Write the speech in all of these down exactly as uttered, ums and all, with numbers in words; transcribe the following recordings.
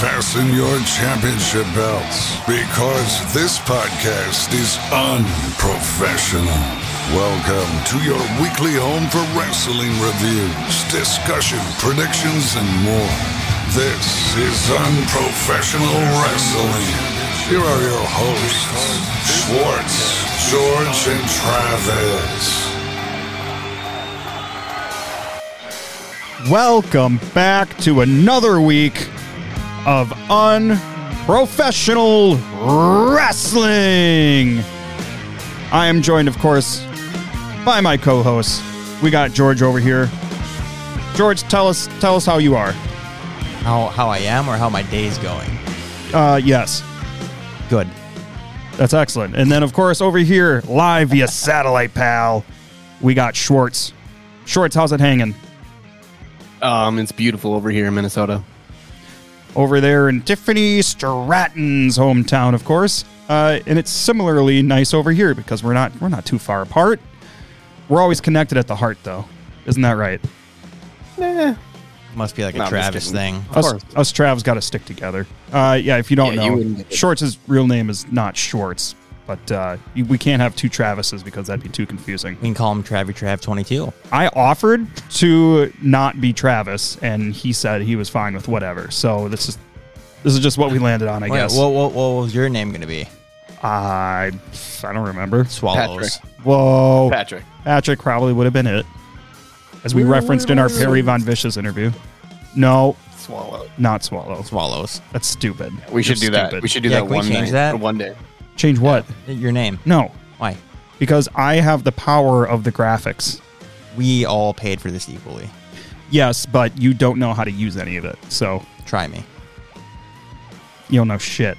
fasten your championship belts because this podcast is unprofessional. Welcome to your weekly home for wrestling reviews, discussion, predictions, and more. This is Unprofessional Wrestling. Here are your hosts, Schwartz, George, and Travis. Welcome back to another week of Unprofessional Wrestling. I am joined, of course, by my co-hosts. We got George over here. George, tell us tell us how you are. How how I am or how my day's going? Uh, yes. Good. That's excellent. And then, of course, over here, live via satellite, pal, we got Schwartz. Schwartz, how's it hanging? Um, it's beautiful over here in Minnesota. Over there in Tiffany Stratton's hometown, of course. Uh, and it's similarly nice over here because we're not we're not too far apart. We're always connected at the heart, though. Isn't that right? Nah. Must be like a No, I'm just Travis kidding. thing. Of Us, course. us Travs got to stick together. Uh, yeah, if you don't Yeah, you know, wouldn't get it. Shorts' real name is not Shorts, but uh, you, we can't have two Travises because that'd be too confusing. We can call him Travy Trav twenty-two. I offered to not be Travis, and he said he was fine with whatever. So this is this is just what we landed on, I Wait, guess. What, what, what was your name going to be? I I don't remember. Swallows. Whoa, Patrick. Patrick probably would have been it, as we referenced in our Perry Von Vicious interview. No, Swallow. not Swallow. Swallows. That's stupid. We should You're do that. stupid. We should do Yeah, that can we one change night, that? or one day. Change what? Your name. No, Why? because I have the power of the graphics. We all paid for this equally. Yes, but you don't know how to use any of it, so Try me. you don't know shit.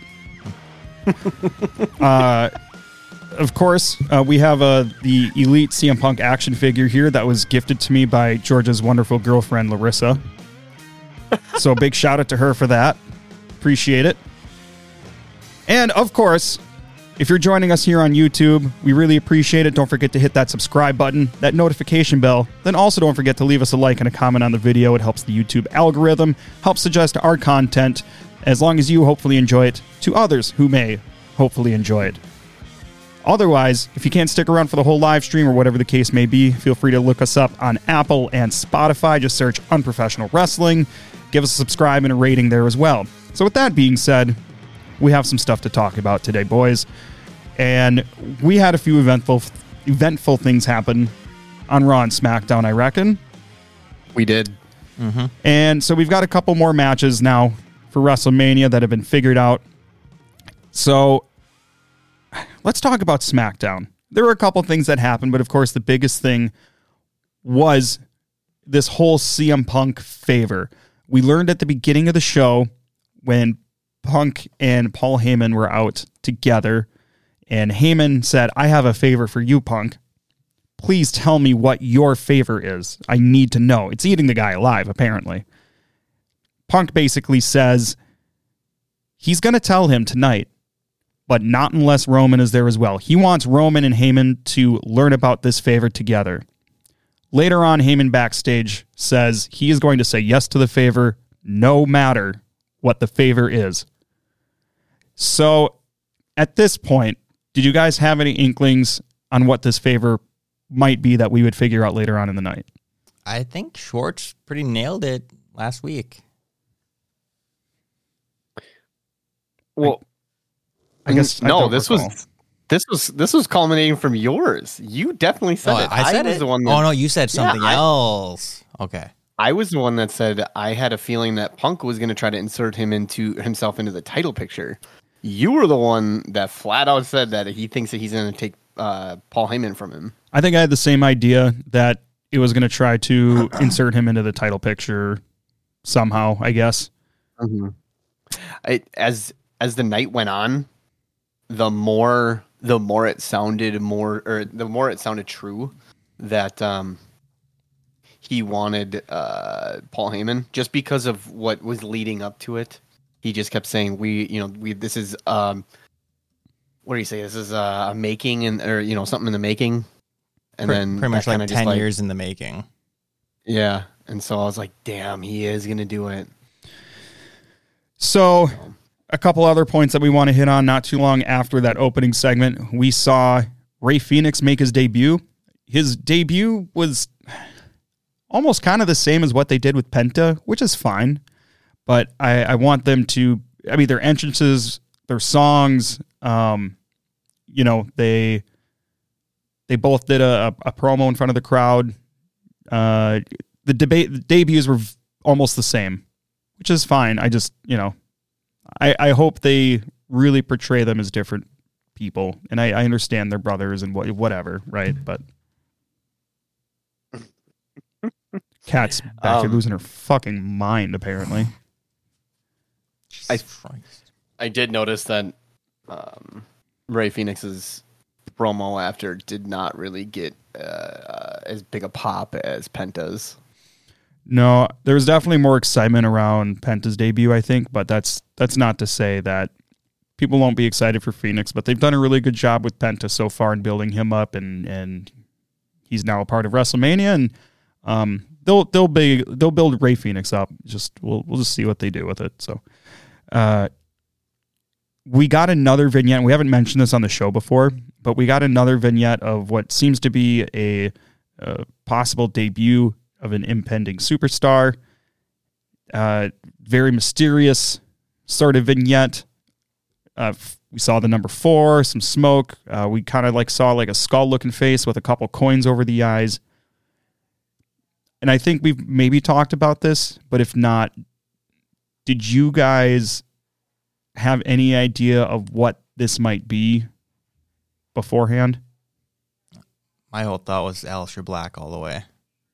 uh, of course, uh, we have uh, the Elite C M Punk action figure here that was gifted to me by George's wonderful girlfriend, Larissa. So big shout out to her for that. Appreciate it. And of course, if you're joining us here on YouTube, we really appreciate it. Don't forget to hit that subscribe button, that notification bell. Then also don't forget to leave us a like and a comment on the video. It helps the YouTube algorithm, helps suggest our content, as long as you hopefully enjoy it, to others who may hopefully enjoy it. Otherwise, if you can't stick around for the whole live stream or whatever the case may be, feel free to look us up on Apple and Spotify. Just search Unprofessional Wrestling. Give us a subscribe and a rating there as well. So with that being said, we have some stuff to talk about today, boys. And we had a few eventful eventful things happen on Raw and SmackDown, I reckon. We did. And so we've got a couple more matches now for WrestleMania that have been figured out. So let's talk about SmackDown. There were a couple things that happened, but of course the biggest thing was this whole C M Punk favor. We learned at the beginning of the show when Punk and Paul Heyman were out together, and Heyman said, I have a favor for you, Punk. Please tell me what your favor is. I need to know. It's eating the guy alive, apparently. Punk basically says he's going to tell him tonight, but not unless Roman is there as well. He wants Roman and Heyman to learn about this favor together. Later on, Heyman backstage says he is going to say yes to the favor no matter what the favor is. So at this point, did you guys have any inklings on what this favor might be that we would figure out later on in the night? I think Schwartz pretty nailed it last week. Well, I guess I no. don't This recall. was this was this was culminating from yours. You definitely said Oh, it. I said was it? the one. That, Oh, no, you said Yeah, something I- else. Okay. I was the one that said I had a feeling that Punk was going to try to insert him into himself into the title picture. You were the one that flat out said that he thinks that he's going to take uh, Paul Heyman from him. I think I had the same idea that it was going to try to insert him into the title picture somehow, I guess. Mm-hmm. I, as as the night went on, the more the more it sounded more, or the more it sounded true that um, he wanted uh, Paul Heyman, just because of what was leading up to it. He just kept saying, "We, you know, we. This is um, what do you say? This is uh, a making, and or you know, something in the making." And Pre- then pretty much that like kinda ten just, like, years in the making. Yeah, and so I was like, "Damn, he is gonna do it." So, a couple other points that we want to hit on. Not too long after that opening segment, we saw Rey Fenix make his debut. His debut was almost kind of the same as what they did with Penta, which is fine. But I, I want them to, I mean, their entrances, their songs, um, you know, they they both did a, a promo in front of the crowd. Uh, the debate the debuts were almost the same, which is fine. I just, you know, I, I hope they really portray them as different people. And I, I understand they're brothers and what, whatever, right? But Kat's back here Um, losing her fucking mind, apparently. I- Jesus Christ. I did notice that um, Rey Fenix's promo after did not really get uh, uh, as big a pop as Penta's. No, there was definitely more excitement around Penta's debut, I think, but that's that's not to say that people won't be excited for Fenix, but they've done a really good job with Penta so far in building him up, and and he's now a part of WrestleMania, and um, they'll they'll be they'll build Rey Fenix up. Just we'll we'll just see what they do with it. So, uh, we got another vignette. We haven't mentioned this on the show before, but we got another vignette of what seems to be a, a possible debut of an impending superstar. Uh, very mysterious sort of vignette. Uh, we saw the number four, some smoke. Uh, we kind of like saw like a skull looking face with a couple coins over the eyes. And I think we've maybe talked about this, but if not, did you guys have any idea of what this might be beforehand? My whole thought was Aleister Black all the way.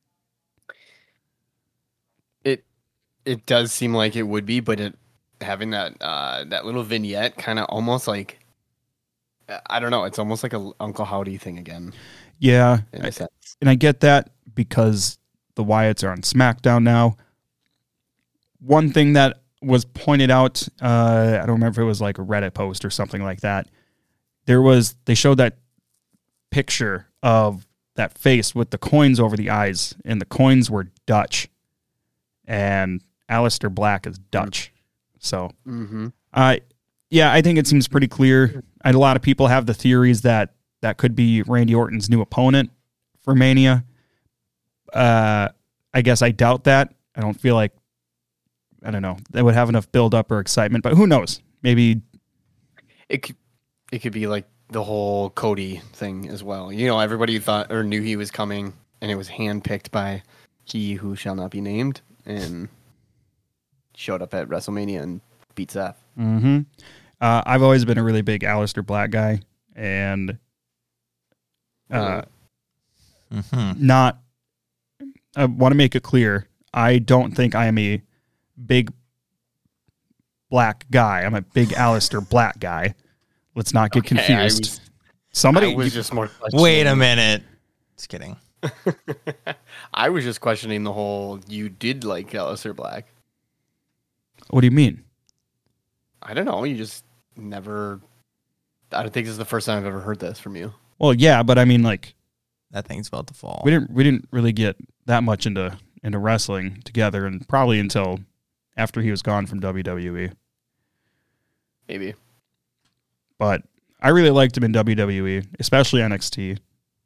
It it does seem like it would be, but it having that uh, that little vignette kind of almost like I don't know. It's almost like a Uncle Howdy thing again. Yeah, In a sense. and I get that because the Wyatts are on SmackDown now. One thing that was pointed out, uh, I don't remember if it was like a Reddit post or something like that. There was, they showed that picture of that face with the coins over the eyes, and the coins were Dutch, and Aleister Black is Dutch. So, Mm-hmm. uh, yeah, I think it seems pretty clear. And a lot of people have the theories that that could be Randy Orton's new opponent for Mania. Uh, I guess I doubt that. I don't feel like, I don't know, they would have enough build up or excitement, but who knows? Maybe. It could, it could be like the whole Cody thing as well. You know, everybody thought or knew he was coming, and it was handpicked by he who shall not be named, and showed up at WrestleMania and beat Seth. Mm-hmm. Uh, I've always been a really big Aleister Black guy, and uh, Mm-hmm. not. I want to make it clear. I don't think I am a big black guy. I'm a big Aleister Black guy. Let's not get Okay, I confused. was- Somebody, I was just more questioning. Wait a minute. Just kidding. I was just questioning the whole you did like Aleister Black. what do you mean? I don't know. You just never. I don't think this is the first time I've ever heard this from you. Well, yeah, but I mean, like, That thing's about to fall. we didn't we didn't really get that much into into wrestling together, and probably until after he was gone from W W E. Maybe. But I really liked him in W W E, especially N X T.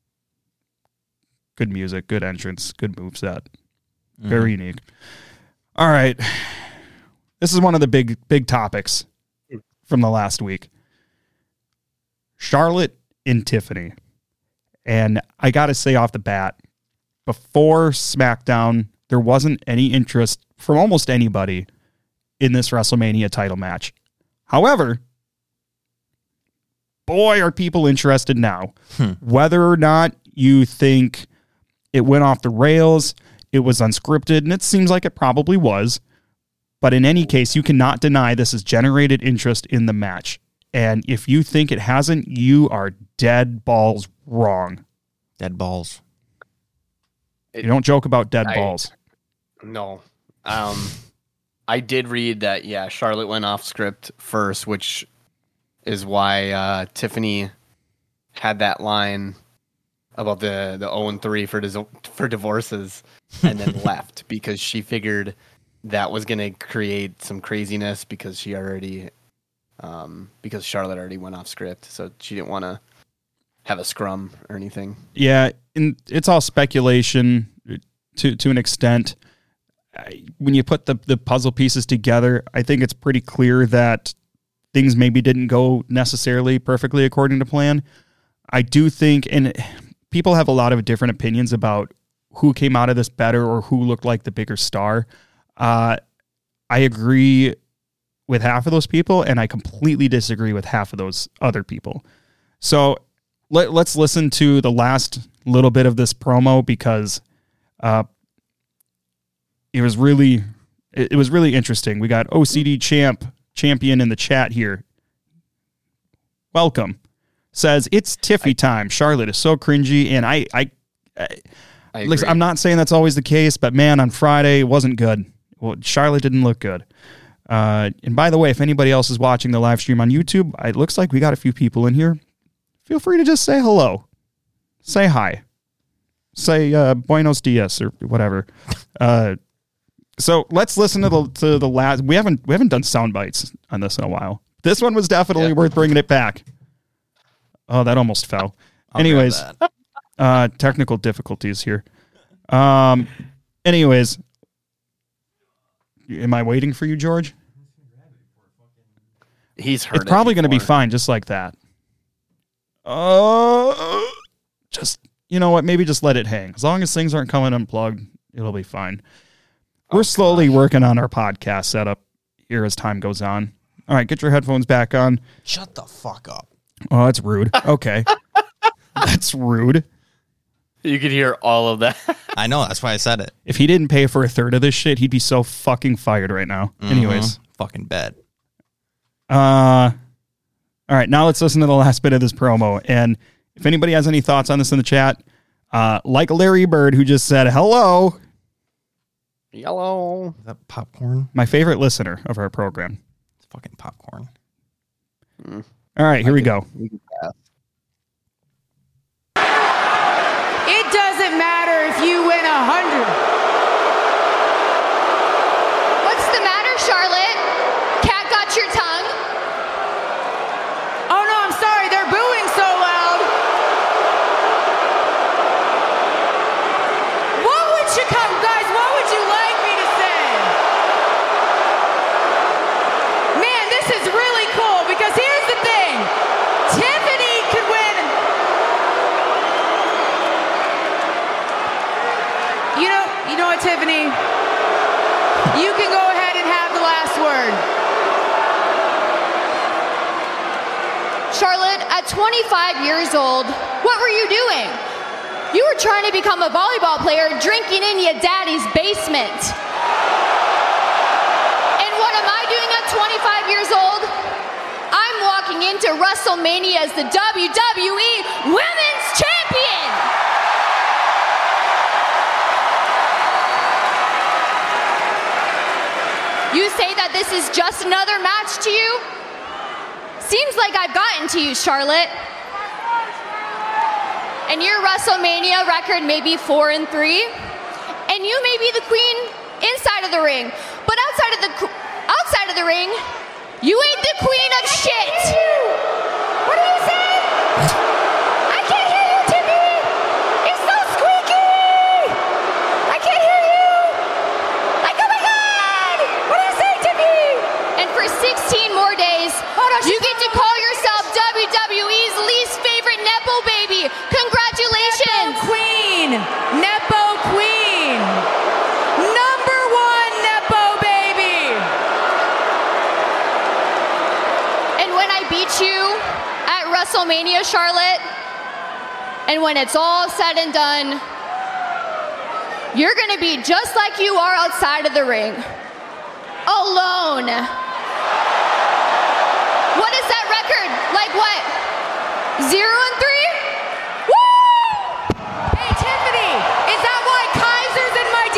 Good music, good entrance, good moveset. Very unique. All right. This is one of the big, big topics from the last week. Charlotte and Tiffany. And I got to say off the bat, before SmackDown, there wasn't any interest from almost anybody in this WrestleMania title match. However, boy, are people interested now. Hmm. Whether or not you think it went off the rails, it was unscripted, and it seems like it probably was. But in any case, you cannot deny this has generated interest in the match. And if you think it hasn't, you are dead balls wrong. Dead balls. You don't joke about dead I- balls. No. Um, I did read that, yeah, Charlotte went off script first, which is why uh, Tiffany had that line about the, the oh and three for dis- for divorces and then left because she figured that was going to create some craziness because she already, um, because Charlotte already went off script, so she didn't want to have a scrum or anything. Yeah, and it's all speculation to to an extent. When you put the, the puzzle pieces together, I think it's pretty clear that things maybe didn't go necessarily perfectly according to plan. I do think, and people have a lot of different opinions about who came out of this better or who looked like the bigger star. Uh, I agree with half of those people, and I completely disagree with half of those other people. So let, let's listen to the last little bit of this promo because uh, it was really, it, it was really interesting. We got O C D champ champion in the chat here. Welcome. Says it's Tiffy time. Charlotte is so cringy, and I, I, I, I listen, I'm not saying that's always the case, but man, on Friday it wasn't good. Well, Charlotte didn't look good. Uh, and by the way, if anybody else is watching the live stream on YouTube, it looks like we got a few people in here. Feel free to just say hello, say hi, say uh, Buenos Dias or whatever. Uh, so let's listen to the to the last. We haven't we haven't done sound bites on this in a while. This one was definitely yeah. worth bringing it back. Oh, that almost fell. I'll anyways, uh, technical difficulties here. Um, anyways, am I waiting for you, George? He's heard. It's probably it going to be fine, just like that. Uh, just you know what? Maybe just let it hang. As long as things aren't coming unplugged, it'll be fine. We're oh, slowly gosh. working on our podcast setup here as time goes on. All right, get your headphones back on. Shut the fuck up. Oh, that's rude. Okay. That's rude. You could hear all of that. I know. That's why I said it. If he didn't pay for a third of this shit, he'd be so fucking fired right now. Mm-hmm. Anyways. Fucking bad. Uh, all right, now let's listen to the last bit of this promo. And if anybody has any thoughts on this in the chat, uh, like Larry Bird, who just said, hello. Hello. Is that popcorn? My favorite listener of our program. It's fucking popcorn. Mm. All right, here we go. It doesn't matter if you win a hundred. What's the matter, Charlotte? Cat got your tongue? Oh no, I'm sorry. They're booing so loud. What would you come, guys? What would you like me to say? Man, this is really cool because here's the thing. Tiffany could win. You know, you know what, Tiffany? You can go ahead and have the last word. Charlotte, at twenty-five years old, what were you doing? You were trying to become a volleyball player drinking in your daddy's basement. And what am I doing at twenty-five years old? I'm walking into WrestleMania as the W W E Women's Champion. You say that this is just another match to you? Seems like I've gotten to you, Charlotte. And your WrestleMania record may be four and three, and you may be the queen inside of the ring, but outside of the outside of the ring, you ain't the queen of shit. What are you saying? I can't hear you, Tiffany. It's so squeaky. I can't hear you. Like, oh my God. What are you saying, Tiffany? And for sixteen more days, you get to call yourself W W E's least favorite Nepo baby. Congratulations. Nepo queen. Nepo queen. Number one Nepo baby. And when I beat you at WrestleMania, Charlotte, and when it's all said and done, you're going to be just like you are outside of the ring. Alone. What is that record? Like what? Zero and three? Woo! Hey, Tiffany, is that why Kaiser's in my D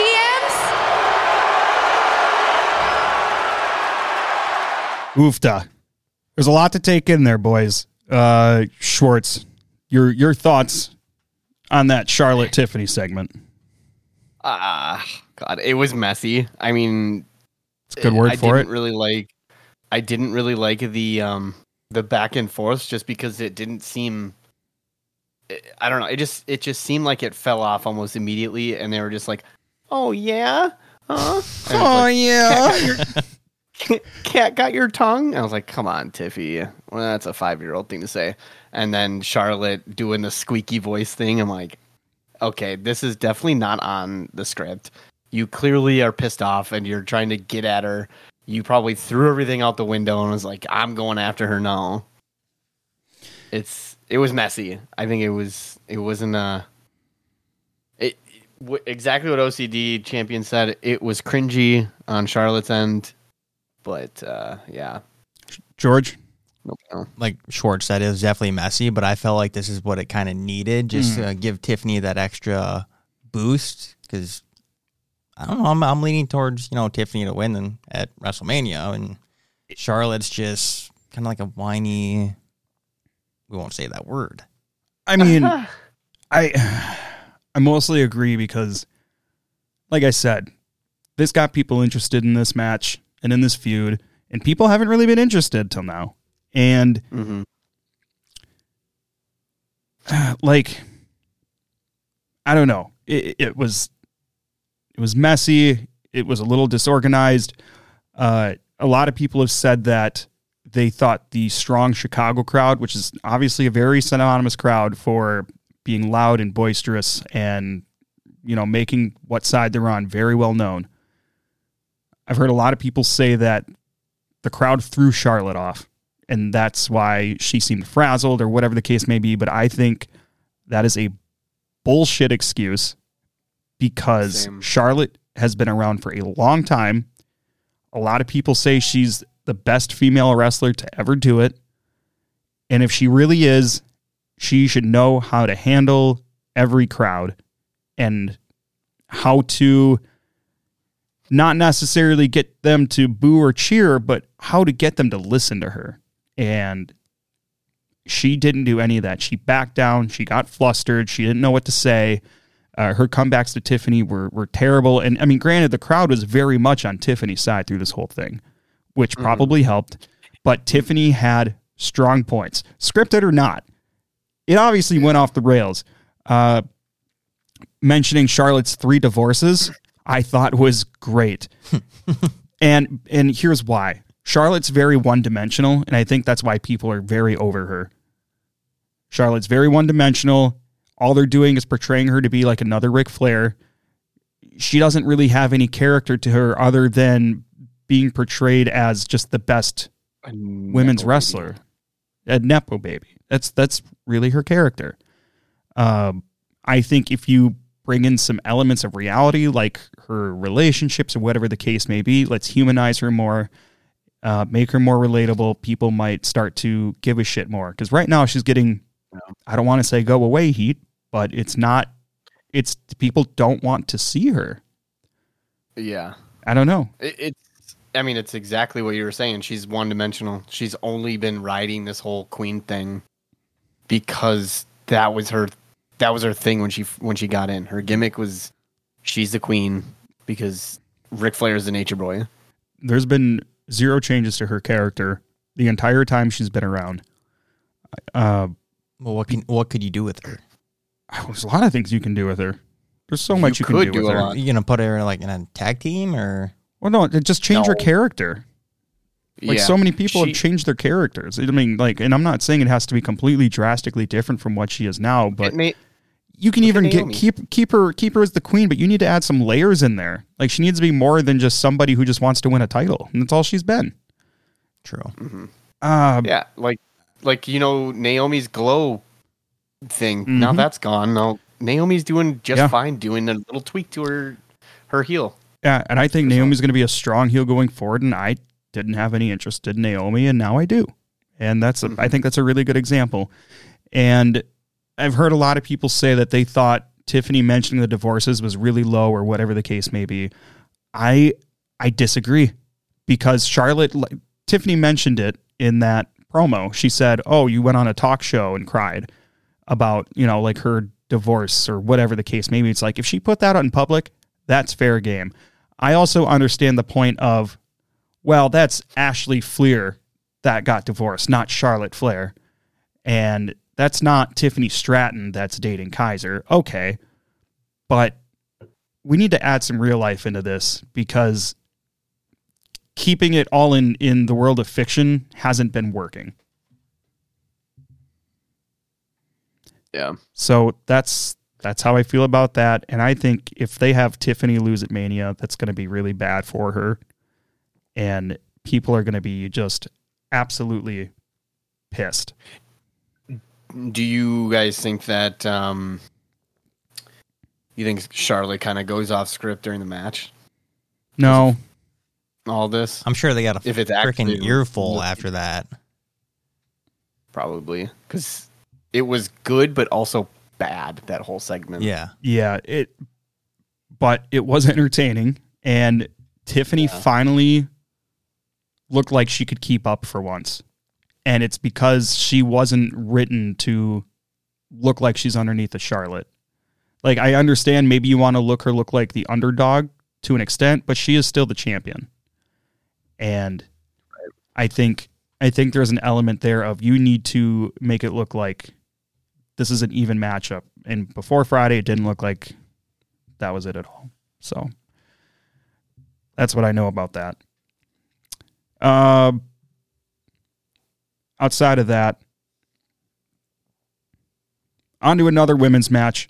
Ms? Oofta. There's a lot to take in there, boys. Uh, Schwartz, your your thoughts on that Charlotte Tiffany segment? Ah, uh, God, it was messy. I mean, It's a good word I for didn't it. really like. I didn't really like the um the back and forth just because it didn't seem. I don't know. It just it just seemed like it fell off almost immediately, and they were just like, "Oh yeah, huh? And Oh like, yeah. Cat, cat got your tongue." I was like, "Come on, Tiffy. Well, that's a five-year-old thing to say." And then Charlotte doing the squeaky voice thing. I'm like, "Okay, this is definitely not on the script. You clearly are pissed off, and you're trying to get at her. You probably threw everything out the window and was like, I'm going after her now." It's it was messy. I think it was it wasn't uh it w- exactly what O C D champion said. It was cringy on Charlotte's end, but uh, yeah, George? nope, no. Like Schwartz said, it was definitely messy, but I felt like this is what it kind of needed, just Mm. to give Tiffany that extra boost. Because I don't know, I'm, I'm leaning towards you know Tiffany to win in, at WrestleMania, and Charlotte's just kind of like a whiny. We won't say that word. I mean, I I mostly agree because, like I said, this got people interested in this match and in this feud, and people haven't really been interested till now. And Mm-hmm. like, I don't know, it, it was it was messy. It was a little disorganized. Uh, a lot of people have said that they thought the strong Chicago crowd, which is obviously a very synonymous crowd for being loud and boisterous and, you know, making what side they're on very well known. I've heard a lot of people say that the crowd threw Charlotte off, and that's why she seemed frazzled or whatever the case may be. But I think that is a bullshit excuse because Same. Charlotte has been around for a long time. A lot of people say she's the best female wrestler to ever do it. And if she really is, she should know how to handle every crowd and how to not necessarily get them to boo or cheer, but how to get them to listen to her. And she didn't do any of that. She backed down. She got flustered. She didn't know what to say. Uh, her comebacks to Tiffany were, were terrible. And I mean, granted, the crowd was very much on Tiffany's side through this whole thing, which probably mm-hmm. helped. But Tiffany had strong points, scripted or not. It obviously went off the rails. Uh, mentioning Charlotte's three divorces, I thought was great. and and here's why. Charlotte's very one-dimensional, and I think that's why people are very over her. Charlotte's very one-dimensional. All they're doing is portraying her to be like another Ric Flair. She doesn't really have any character to her other than being portrayed as just the best women's wrestler. Baby. A Nepo baby. That's that's really her character. Um, I think if you bring in some elements of reality, like her relationships or whatever the case may be, let's humanize her more, uh, make her more relatable, people might start to give a shit more. Because right now she's getting, I don't want to say go away heat, but it's not, it's, people don't want to see her. Yeah. I don't know. It, it's, I mean, it's exactly what you were saying. She's one-dimensional. She's only been riding this whole queen thing because that was her that was her thing when she when she got in. Her gimmick was she's the queen because Ric Flair is the nature boy. There's been zero changes to her character the entire time she's been around. Uh, well, what can what could you do with her? There's a lot of things you can do with her. There's so much you, you can do, do with her. Are you gonna put her like in a tag team or? Well, no, just change no. her character. Like yeah. so many people she, have changed their characters. I mean, like, and I'm not saying it has to be completely drastically different from what she is now, but Na- you can even get keep keep her keep her as the queen, but you need to add some layers in there. Like she needs to be more than just somebody who just wants to win a title, and that's all she's been. True. Mm-hmm. Uh, yeah, like like you know Naomi's glow thing. Mm-hmm. Now that's gone. Now Naomi's doing just yeah. fine, doing a little tweak to her her heel. Yeah, and I think Naomi's going to be a strong heel going forward, and I didn't have any interest in Naomi, and now I do. And that's a, mm-hmm. I think that's a really good example. And I've heard a lot of people say that they thought Tiffany mentioning the divorces was really low or whatever the case may be. I I disagree because Charlotte, Tiffany mentioned it in that promo. She said, oh, you went on a talk show and cried about, you know, like her divorce or whatever the case may be. It's like if she put that out in public, that's fair game. I also understand the point of well, that's Ashley Fleer that got divorced, not Charlotte Flair. And that's not Tiffany Stratton that's dating Kaiser. Okay. But we need to add some real life into this because keeping it all in, in the world of fiction hasn't been working. Yeah. So that's that's how I feel about that. And I think if they have Tiffany lose at Mania, that's going to be really bad for her. And people are going to be just absolutely pissed. Do you guys think that um, you think Charlotte kind of goes off script during the match? No. All this? I'm sure they got a If it's freaking actually- earful after that. Probably. Because it was good, but also bad, that whole segment. Yeah. Yeah, it but it was entertaining, and Tiffany Yeah. finally looked like she could keep up for once. And it's because she wasn't written to look like she's underneath a Charlotte. Like, I understand maybe you want to look her look like the underdog to an extent, but she is still the champion. And I think I think there's an element there of you need to make it look like this is an even matchup. And before Friday, it didn't look like that was it at all. So that's what I know about that. Uh, outside of that, on to another women's match.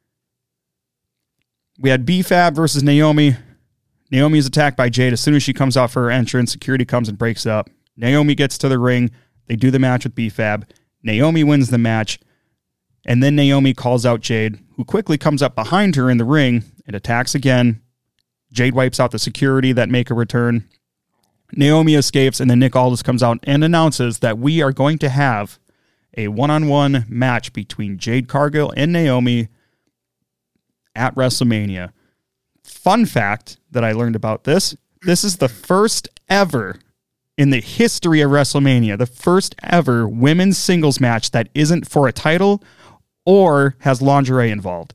We had B-Fab versus Naomi. Naomi is attacked by Jade. As soon as she comes out for her entrance, security comes and breaks up. Naomi gets to the ring. They do the match with B-Fab. Naomi wins the match. And then Naomi calls out Jade, who quickly comes up behind her in the ring and attacks again. Jade wipes out the security that make a return. Naomi escapes, and then Nick Aldis comes out and announces that we are going to have a one-on-one match between Jade Cargill and Naomi at WrestleMania. Fun fact that I learned about this, this is the first ever in the history of WrestleMania, the first ever women's singles match that isn't for a title or has lingerie involved.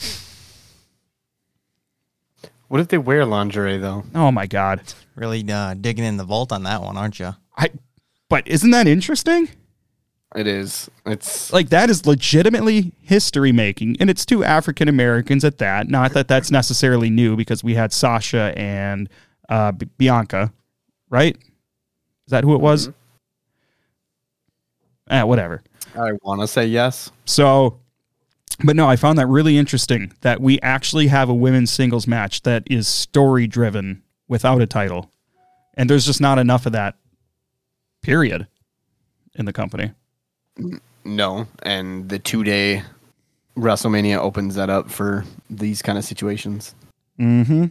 What if they wear lingerie, though? Oh, my God. Really uh, digging in the vault on that one, aren't you? I. But isn't that interesting? It is. It's Like, that is legitimately history making, and it's two African Americans at that. Not that that's necessarily new, because we had Sasha and uh, B- Bianca, right? Is that who it was? Eh, whatever. I want to say yes. So, but no, I found that really interesting that we actually have a women's singles match that is story driven without a title. And there's just not enough of that, period, in the company. No, and the two-day WrestleMania opens that up for these kind of situations. Mm-hmm.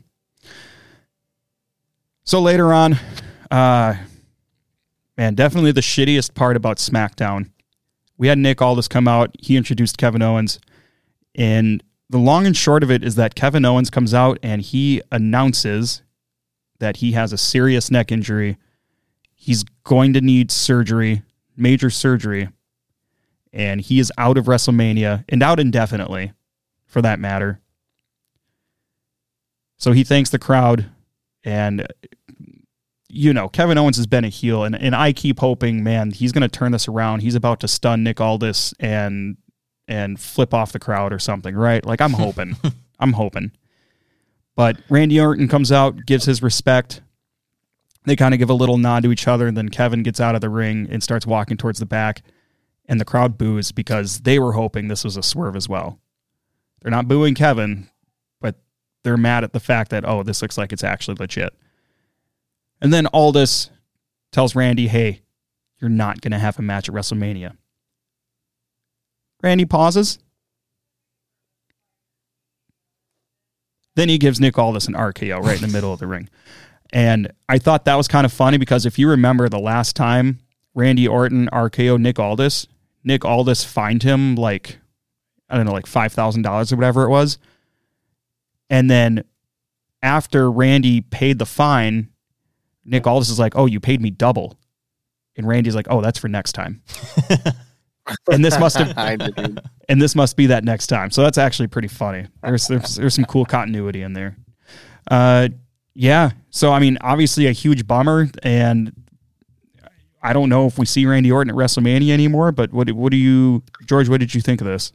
So later on, uh, man, definitely the shittiest part about SmackDown. We had Nick Aldis come out. He introduced Kevin Owens. And the long and short of it is that Kevin Owens comes out and he announces that he has a serious neck injury. He's going to need surgery, major surgery. And he is out of WrestleMania and out indefinitely, for that matter. So he thanks the crowd. And, you know, Kevin Owens has been a heel. And, and I keep hoping, man, he's going to turn this around. He's about to stun Nick Aldis and and flip off the crowd or something, right? Like, I'm hoping. I'm hoping. But Randy Orton comes out, gives his respect. They kind of give a little nod to each other, and then Kevin gets out of the ring and starts walking towards the back. And the crowd boos because they were hoping this was a swerve as well. They're not booing Kevin, but they're mad at the fact that, oh, this looks like it's actually legit. And then Aldis tells Randy, hey, you're not going to have a match at WrestleMania. Randy pauses. Then he gives Nick Aldis an R K O right in the middle of the ring. And I thought that was kind of funny because if you remember the last time Randy Orton R K O Nick Aldis, Nick Aldis fined him like, I don't know, like five thousand dollars or whatever it was. And then after Randy paid the fine, Nick Aldis is like, oh, you paid me double. And Randy's like, oh, that's for next time. And this must have, I did. and this must be that next time. So that's actually pretty funny. There's there's, there's some cool continuity in there. Uh, Yeah. So, I mean, obviously a huge bummer, and I don't know if we see Randy Orton at WrestleMania anymore, but what what do you, George, what did you think of this?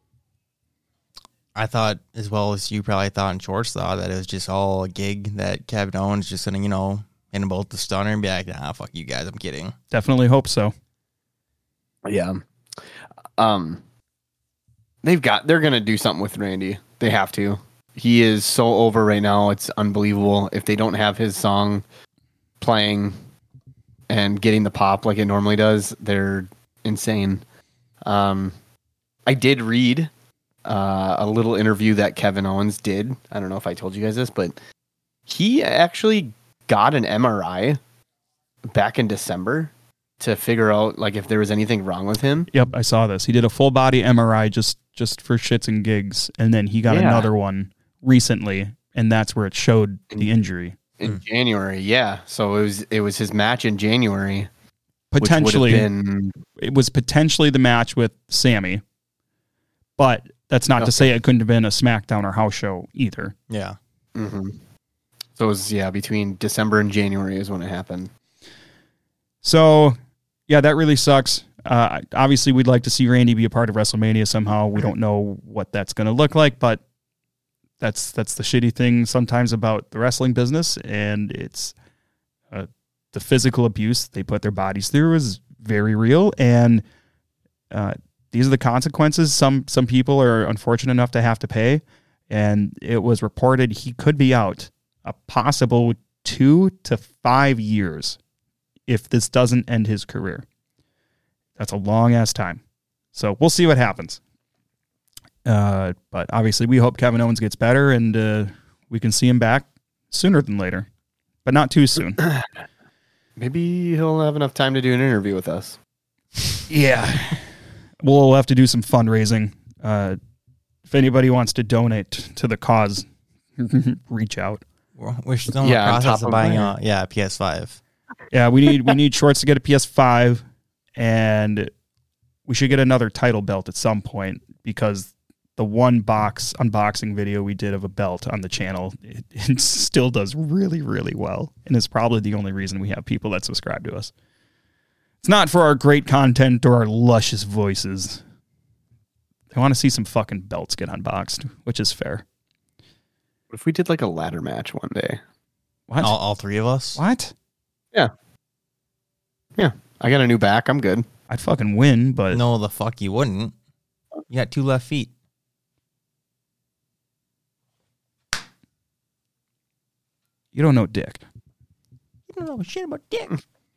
I thought, as well as you probably thought and George thought, that it was just all a gig, that Kevin Owens just going to, you know, hit him both the stunner and be like, nah, fuck you guys, I'm kidding. Definitely hope so. Yeah. Um, they've got, they're going to do something with Randy. They have to. He is so over right now. It's unbelievable. If they don't have his song playing and getting the pop like it normally does, they're insane. Um, I did read uh, a little interview that Kevin Owens did. I don't know if I told you guys this, but he actually got an M R I back in December to figure out like if there was anything wrong with him. Yep, I saw this. He did a full body M R I just just for shits and gigs, and then he got Yeah. another one recently, and that's where it showed the injury. In January, yeah. So it was it was his match in January. Potentially, which would have been, it was potentially the match with Sammy, but that's not Okay. to say it couldn't have been a SmackDown or house show either. Yeah. mm-hmm. So it was yeah between December and January is when it happened. So, yeah, that really sucks. Uh, obviously, we'd like to see Randy be a part of WrestleMania somehow. We don't know what that's going to look like, but that's that's the shitty thing sometimes about the wrestling business, and it's uh, the physical abuse they put their bodies through is very real, and uh, these are the consequences some some people are unfortunate enough to have to pay. And it was reported he could be out a possible two to five years if this doesn't end his career. That's a long ass time. So we'll see what happens. Uh, but obviously we hope Kevin Owens gets better and uh, we can see him back sooner than later, but not too soon. Maybe he'll have enough time to do an interview with us. Yeah. We'll have to do some fundraising. Uh, if anybody wants to donate to the cause, reach out. We're, we're still in Yeah, the on process top of of buying that. a yeah, P S five. Yeah, we need we need Shorts to get a P S five, and we should get another title belt at some point because the one box unboxing video we did of a belt on the channel, it, it still does really, really well, and it's probably the only reason we have people that subscribe to us. It's not for our great content or our luscious voices. They want to see some fucking belts get unboxed, which is fair. What if we did like a ladder match one day? What? All, all three of us. What? Yeah. Yeah. I got a new back. I'm good. I'd fucking win, but No, the fuck you wouldn't. You got two left feet. you don't know dick. You don't know shit about dick.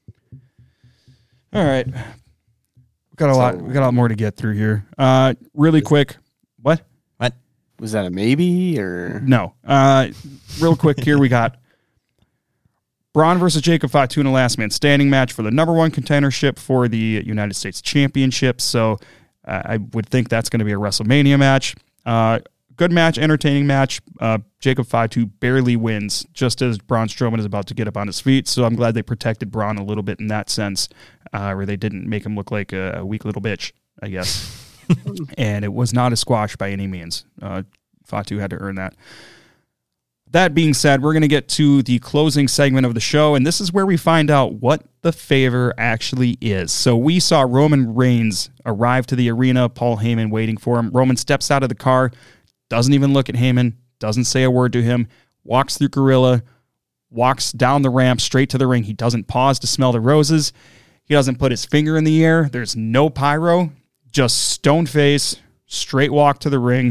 All right. We got a So- lot we got a lot more to get through here. Uh really quick. What? What? Was that a maybe or No. Uh real quick here we got Braun versus Jacob Fatu in a last man standing match for the number one contendership for the United States Championship. So uh, I would think that's going to be a WrestleMania match. Uh good match, entertaining match. Uh Jacob Fatu barely wins just as Braun Strowman is about to get up on his feet. So I'm glad they protected Braun a little bit in that sense, uh, where they didn't make him look like a, a weak little bitch, I guess. And it was not a squash by any means. Uh, Fatu had to earn that. That being said, we're going to get to the closing segment of the show, and this is where we find out what the favor actually is. So we saw Roman Reigns arrive to the arena, Paul Heyman waiting for him. Roman steps out of the car, doesn't even look at Heyman, doesn't say a word to him, walks through Gorilla, walks down the ramp straight to the ring. He doesn't pause to smell the roses. He doesn't put his finger in the air. There's no pyro, just stone face, straight walk to the ring.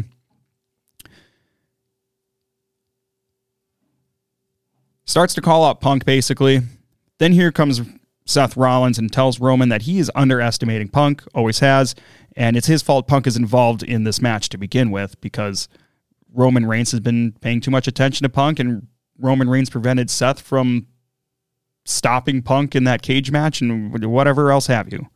Starts to call out Punk, basically. Then here comes Seth Rollins and tells Roman that he is underestimating Punk, always has, and it's his fault Punk is involved in this match to begin with because Roman Reigns has been paying too much attention to Punk, and Roman Reigns prevented Seth from stopping Punk in that cage match and whatever else have you.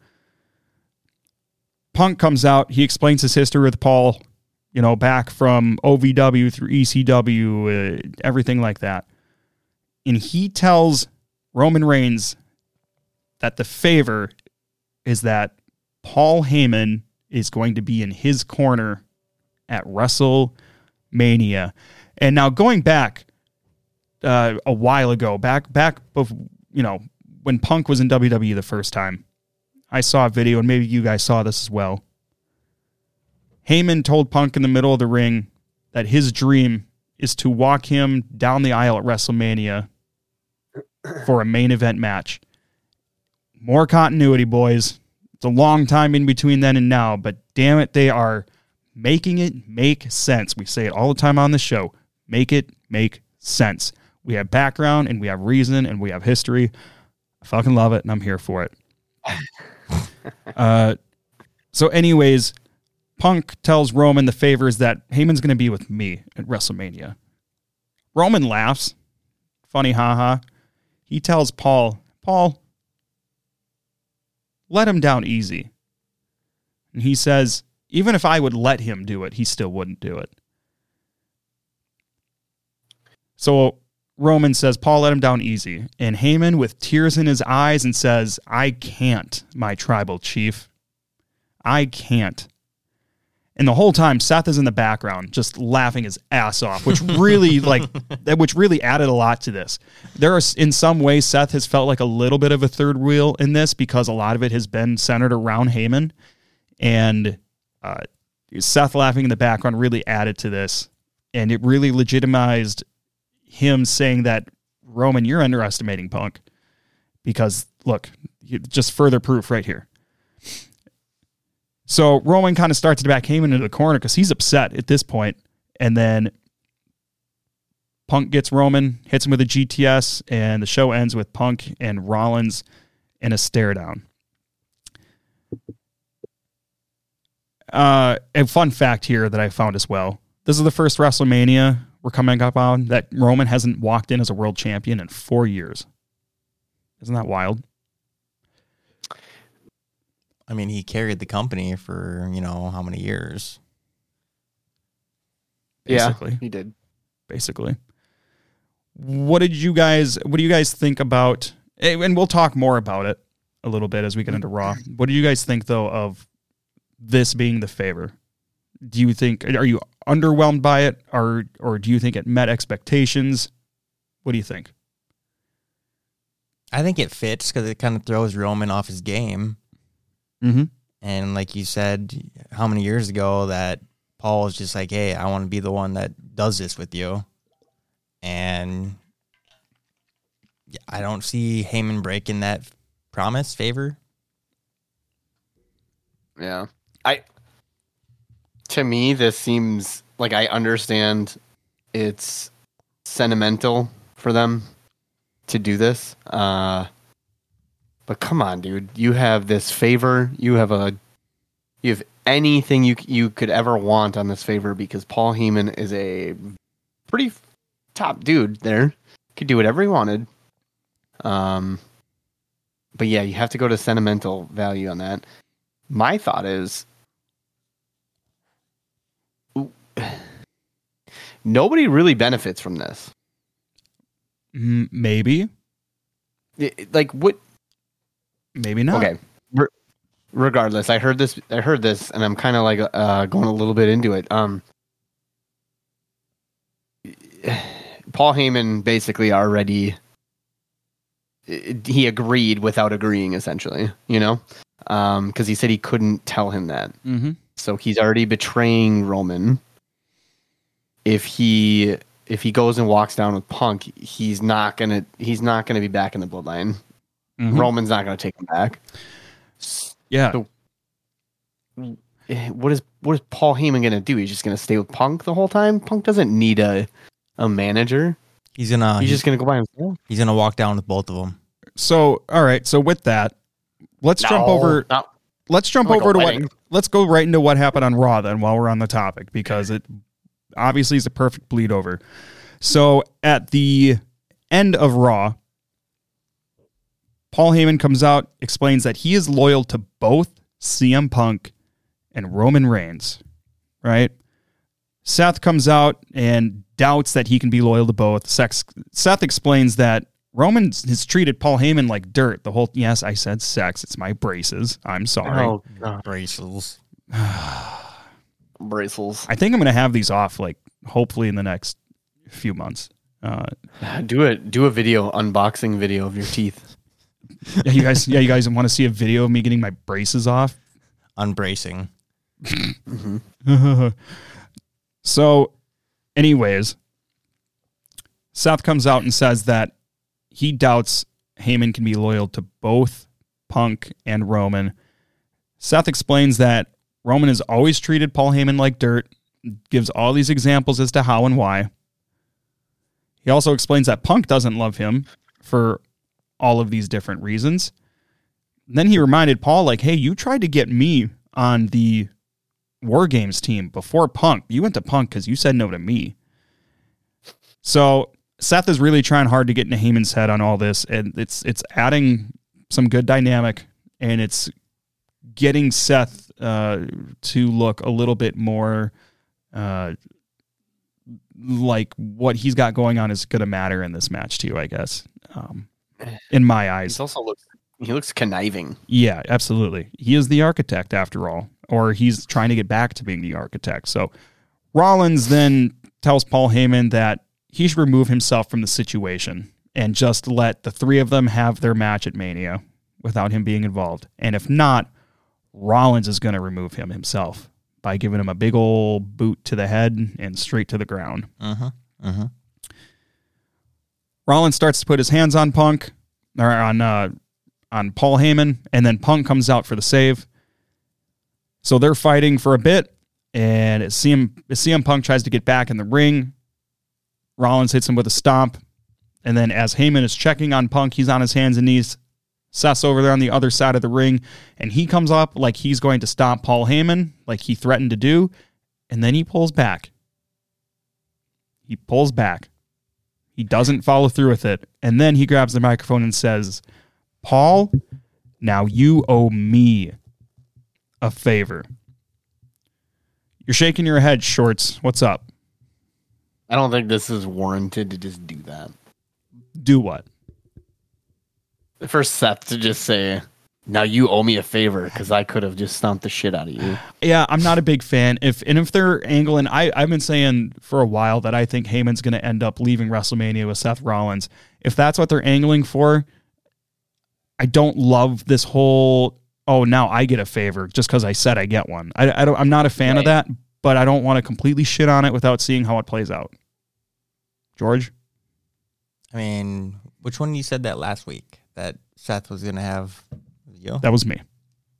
Punk comes out. He explains his history with Paul, you know, back from O V W through E C W, uh, everything like that. And he tells Roman Reigns that the favor is that Paul Heyman is going to be in his corner at WrestleMania. And now going back, uh, a while ago, back back before, you know, when Punk was in W W E the first time. I saw a video, and maybe you guys saw this as well. Heyman told Punk in the middle of the ring that his dream is to walk him down the aisle at WrestleMania for a main event match. More continuity, boys. It's a long time in between then and now, but damn it, they are making it make sense. We say it all the time on the show. Make it make sense. We have background, and we have reason, and we have history. I fucking love it, and I'm here for it. uh, so anyways, Punk tells Roman the favor is that Heyman's going to be with me at WrestleMania. Roman laughs. Funny, haha. He tells Paul, Paul, let him down easy. And he says, even if I would let him do it, he still wouldn't do it. So Roman says, Paul, let him down easy. And Heyman, with tears in his eyes, and says, I can't, my tribal chief. I can't. And the whole time, Seth is in the background, just laughing his ass off, which really, like, which really added a lot to this. There are, in some ways, Seth has felt like a little bit of a third wheel in this because a lot of it has been centered around Heyman. And uh, Seth laughing in the background really added to this. And it really legitimized him saying that, Roman, you're underestimating Punk. Because, look, just further proof right here. So Roman kind of starts to back Heyman into the corner because he's upset at this point. And then Punk gets Roman, hits him with a G T S, and the show ends with Punk and Rollins in a stare down. Uh, a fun fact here that I found as well. This is the first WrestleMania we're coming up on that Roman hasn't walked in as a world champion in four years. Isn't that wild? I mean, he carried the company for, you know, how many years? Basically. Yeah, he did. Basically. What did you guys, what do you guys think about, and we'll talk more about it a little bit as we get into Raw. What do you guys think, though, of this being the favor? Do you think, are you underwhelmed by it, or, or do you think it met expectations? What do you think? I think it fits because it kind of throws Roman off his game. Mm-hmm. And like you said, how many years ago that Paul was just like, hey, I want to be the one that does this with you. And I don't see Heyman breaking that promise, favor. Yeah. I, to me, this seems like I understand it's sentimental for them to do this. Uh, But come on, dude. You have this favor. You have a, you have anything you you could ever want on this favor because Paul Heyman is a pretty top dude there. Could do whatever he wanted. Um, but yeah, you have to go to sentimental value on that. My thought is, nobody really benefits from this. M- maybe. It, like what? Maybe not. Okay. Re- regardless, I heard this. I heard this, and I'm kind of like uh, going a little bit into it. Um, Paul Heyman basically already he agreed without agreeing, essentially. You know, because um, he said he couldn't tell him that. Mm-hmm. So he's already betraying Roman. If he if he goes and walks down with Punk, he's not gonna he's not gonna be back in the bloodline. Mm-hmm. Roman's not going to take him back. Yeah. So, what is what is Paul Heyman going to do? He's just going to stay with Punk the whole time? Punk doesn't need a a manager. He's gonna. He's, he's just going to go by himself. He's going to walk down with both of them. So, all right. So with that, let's no, jump over. No. Let's jump like over to wedding. what. Let's go right into what happened on Raw then, while we're on the topic, because it obviously is a perfect bleed over. So at the end of Raw, Paul Heyman comes out, explains that he is loyal to both C M Punk and Roman Reigns, right? Seth comes out and doubts that he can be loyal to both. Sex, Seth explains that Roman has treated Paul Heyman like dirt. The whole, yes, I said sex. It's my braces. I'm sorry. Oh, God. Braces. Braces. I think I'm going to have these off, like, hopefully in the next few months. Uh, Do a do a video unboxing video of your teeth. yeah, you guys, yeah, you guys want to see a video of me getting my braces off? Unbracing. So, anyways, Seth comes out and says that he doubts Heyman can be loyal to both Punk and Roman. Seth explains that Roman has always treated Paul Heyman like dirt, gives all these examples as to how and why. He also explains that Punk doesn't love him for all of these different reasons. Then he reminded Paul, like, hey, you tried to get me on the War Games team before Punk. You went to Punk because you said no to me. So Seth is really trying hard to get into Heyman's head on all this, and it's it's adding some good dynamic, and it's getting Seth uh, to look a little bit more uh, like what he's got going on is going to matter in this match too, I guess, um, in my eyes. He also looks he looks conniving. Yeah, absolutely. He is the architect after all, or he's trying to get back to being the architect. So Rollins then tells Paul Heyman that he should remove himself from the situation and just let the three of them have their match at Mania without him being involved. And if not, Rollins is going to remove him himself by giving him a big old boot to the head and straight to the ground. Uh-huh. Uh-huh. Rollins starts to put his hands on Punk, or on uh, on Paul Heyman, and then Punk comes out for the save. So they're fighting for a bit, and as C M, as C M Punk tries to get back in the ring, Rollins hits him with a stomp, and then as Heyman is checking on Punk, he's on his hands and knees. Seth's over there on the other side of the ring, and he comes up like he's going to stomp Paul Heyman, like he threatened to do, and then he pulls back. He pulls back. He doesn't follow through with it, and then he grabs the microphone and says, Paul, now you owe me a favor. You're shaking your head, Shorts. What's up? I don't think this is warranted to just do that. Do what? For Seth to just say, now you owe me a favor because I could have just stomped the shit out of you. Yeah, I'm not a big fan. If and if they're angling, I, I've been saying for a while that I think Heyman's going to end up leaving WrestleMania with Seth Rollins. If that's what they're angling for, I don't love this whole, oh, now I get a favor just because I said I get one. I, I don't, I'm not a fan Right. of that, but I don't want to completely shit on it without seeing how it plays out. George? I mean, which one you said that last week? That Seth was going to have you? That was me.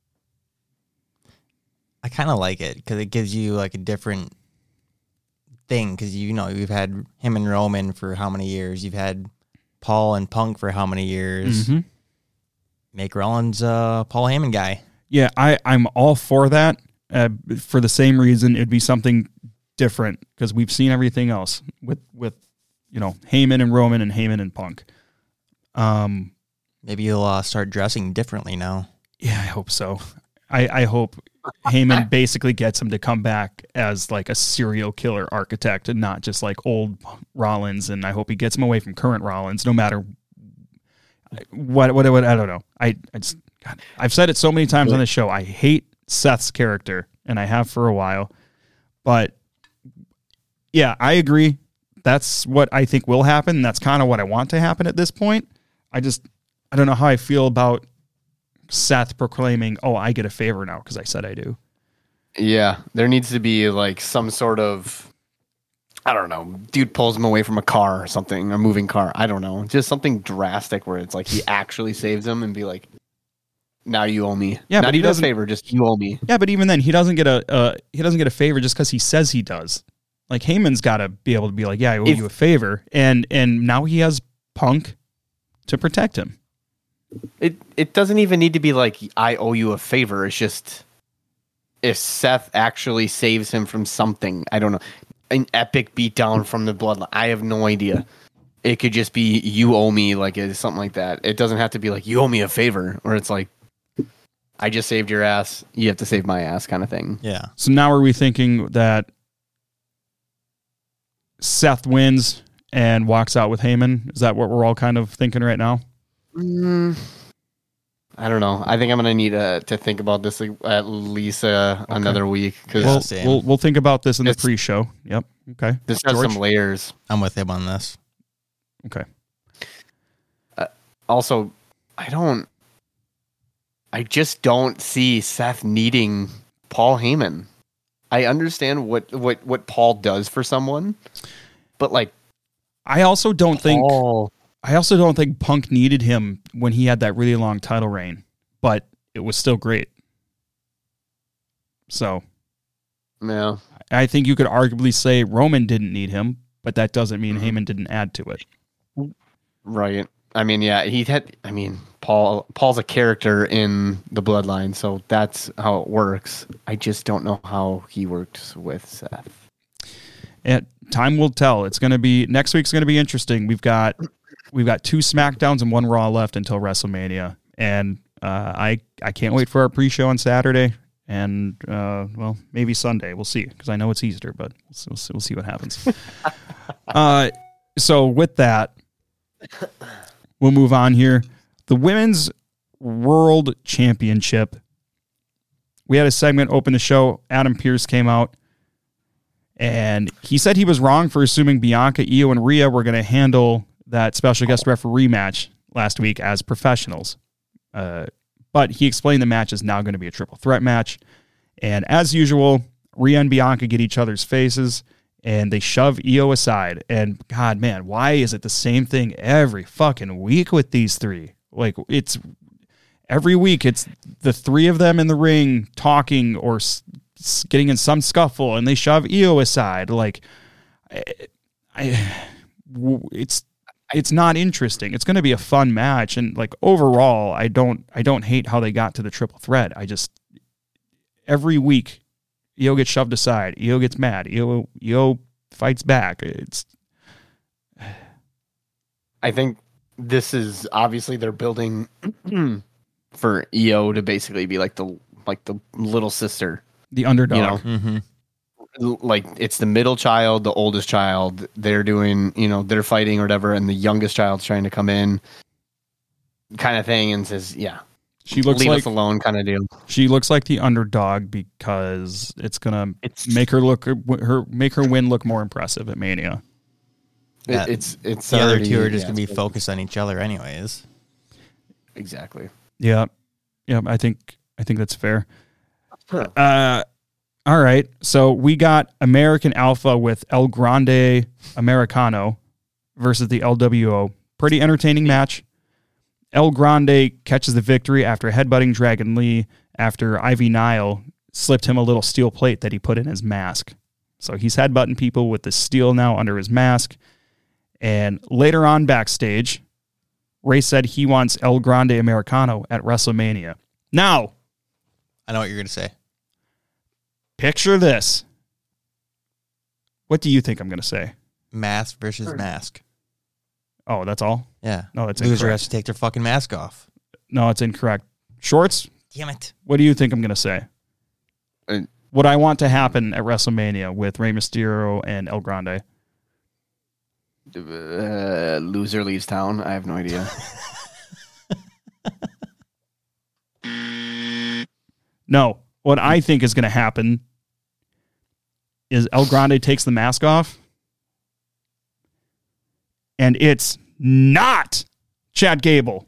I kind of like it because it gives you like a different thing because, you know, you've had him and Roman for how many years? You've had Paul and Punk for how many years? Mm-hmm. Make Rollins uh, Paul Heyman guy. Yeah, I, I'm all for that. Uh, for the same reason, it'd be something different because we've seen everything else with, with, you know, Heyman and Roman and Heyman and Punk. Um, Maybe you'll uh, start dressing differently now. Yeah, I hope so. I, I hope Heyman basically gets him to come back as like a serial killer architect and not just like old Rollins. And I hope he gets him away from current Rollins, no matter what. What? What? I don't know. I, I just, God, I've said it so many times on this show. I hate Seth's character, and I have for a while. But yeah, I agree. That's what I think will happen. That's kind of what I want to happen at this point. I just, I don't know how I feel about Seth proclaiming, oh, I get a favor now because I said I do. Yeah, there needs to be like some sort of, I don't know, dude pulls him away from a car or something, a moving car. I don't know. Just something drastic where it's like he actually saves him and be like, now you owe me. Yeah, Not but he even a doesn't- favor, just you owe me. Yeah, but even then, he doesn't get a uh, he doesn't get a favor just because he says he does. Like Heyman's got to be able to be like, yeah, I owe If- you a favor, and and now he has Punk to protect him. It it doesn't even need to be like I owe you a favor. It's just if Seth actually saves him from something. I don't know, an epic beatdown from the bloodline. I have no idea. It could just be you owe me, like it's something like that. It doesn't have to be like you owe me a favor, or it's like I just saved your ass. You have to save my ass, kind of thing. Yeah. So now are we thinking that Seth wins and walks out with Heyman? Is that what we're all kind of thinking right now? Mm, I don't know. I think I'm gonna need uh, to think about this like, at least uh, another week because Yeah, We'll, same. we'll we'll think about this in the It's- pre-show. Yep. Okay. this has George? some layers. I'm with him on this. Okay. Also, I don't. I just don't see Seth needing Paul Heyman. I understand what what what Paul does for someone, but like I also don't think Paul, I also don't think Punk needed him when he had that really long title reign, but it was still great. So, yeah, I think you could arguably say Roman didn't need him, but that doesn't mean Mm-hmm. Heyman didn't add to it. right. I mean, yeah, he had. I mean, Paul Paul's a character in the Bloodline, so that's how it works. I just don't know how he works with Seth. And time will tell. It's going to be next week's going to be interesting. We've got we've got two SmackDowns and one Raw left until WrestleMania, and uh, I I can't wait for our pre-show on Saturday and uh, well maybe Sunday. We'll see because I know it's Easter, but we'll see, we'll see what happens. uh, so with that, we'll move on here. The Women's World Championship. We had a segment open the show. Adam Pearce came out. And he said he was wrong for assuming Bianca, Io, and Rhea were going to handle that special guest referee match last week as professionals. Uh, but he explained the match is now going to be a triple threat match. And as usual, Rhea and Bianca get each other's faces, and they shove Io aside. And God, man, why is it the same thing every fucking week with these three? Like, it's every week, it's the three of them in the ring talking or getting in some scuffle, and they shove Io aside. Like, I, I it's it's not interesting. It's going to be a fun match, and like overall, I don't I don't hate how they got to the triple threat. I just every week, Io gets shoved aside. Io gets mad. Io Io fights back. It's. I think this is obviously they're building for Io to basically be like the like the little sister. The underdog. You know, Mm-hmm. like it's the middle child, the oldest child. They're doing, you know, they're fighting or whatever, and the youngest child's trying to come in, kind of thing, and says, "Yeah, She looks leave like us alone," kind of deal. she looks like the underdog because it's gonna It's make her look her make her win look more impressive at Mania. it, Yeah. it's it's The other already- two are just yeah, going to be it's- focused on each other anyways. exactly. Yeah, yeah. I think I think that's fair. Uh, all right. So we got American Alpha with El Grande Americano versus the L W O. Pretty entertaining match. El Grande catches the victory after headbutting Dragon Lee after Ivy Nile slipped him a little steel plate that he put in his mask. So he's headbutting people with the steel now under his mask. And later on backstage, Ray said he wants El Grande Americano at WrestleMania. Now, I know what you're going to say. picture this. What do you think I'm going to say? Mask versus mask. Oh, that's all? Yeah. No, that's Loser incorrect. has to take their fucking mask off. No, it's incorrect. Shorts, Damn it. what do you think I'm going to say? Uh, What I want to happen at WrestleMania with Rey Mysterio and El Grande. Uh, loser leaves town. I have no idea. No, what I think is going to happen is El Grande takes the mask off, and it's not Chad Gable.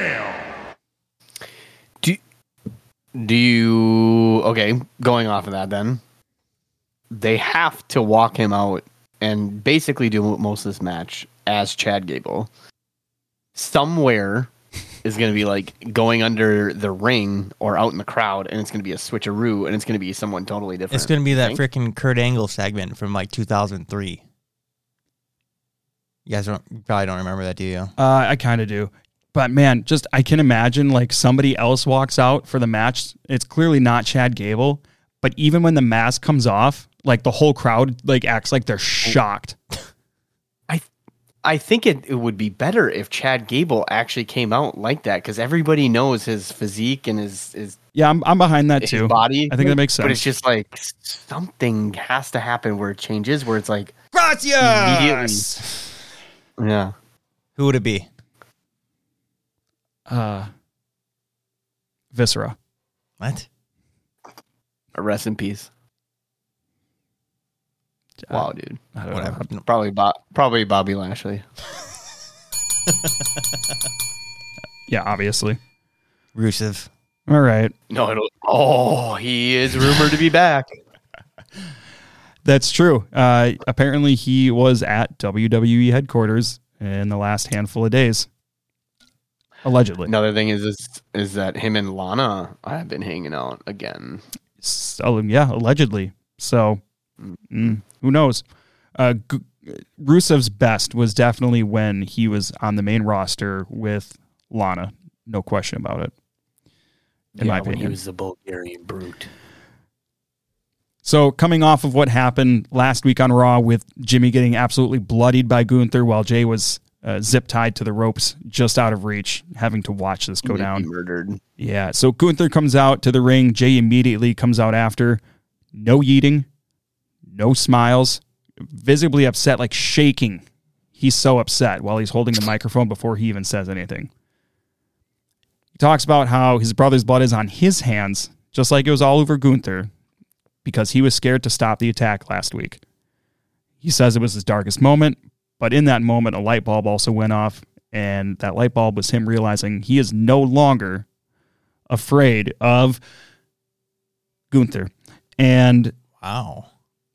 Do do you okay? Going off of that, then they have to walk him out and basically do most of this match as Chad Gable. Somewhere is going to be like going under the ring or out in the crowd, and it's going to be a switcheroo, and it's going to be someone totally different. It's going to be that Think? freaking Kurt Angle segment from like two thousand three. You guys don't, you probably don't remember that, do you? Uh, I kind of do. But man, just I can imagine like somebody else walks out for the match. It's clearly not Chad Gable, but even when the mask comes off, like the whole crowd like acts like they're shocked. I I think it, it would be better if Chad Gable actually came out like that, because everybody knows his physique and his his, Yeah, I'm I'm behind that his too. body. I think that makes sense. But it's just like something has to happen where it changes, where it's like Gracias. yeah. Who would it be? Uh, Viscera. What? Rest in peace. Wow, dude. I don't Whatever. know. Probably Bob, probably Bobby Lashley. Yeah, obviously. Rusev. All right. No, it'll, oh, he is rumored to be back. That's true. Uh, apparently, he was at W W E headquarters in the last handful of days. Allegedly. Another thing is, is is that him and Lana have been hanging out again. So, yeah, allegedly. So, mm, who knows? Uh, G- Rusev's best was definitely when he was on the main roster with Lana. No question about it. In yeah, my when opinion. he was the Bulgarian brute. So coming off of what happened last week on Raw with Jimmy getting absolutely bloodied by Gunther while Jay was uh, zip tied to the ropes just out of reach, having to watch this go Maybe down. Murdered. Yeah. So Gunther comes out to the ring. Jay immediately comes out after. No yeeting, no smiles, visibly upset, like shaking. He's so upset while he's holding the microphone before he even says anything. He talks about how his brother's blood is on his hands, just like it was all over Gunther, because he was scared to stop the attack last week. He says it was his darkest moment, but in that moment, a light bulb also went off, and that light bulb was him realizing he is no longer afraid of Gunther. And Wow.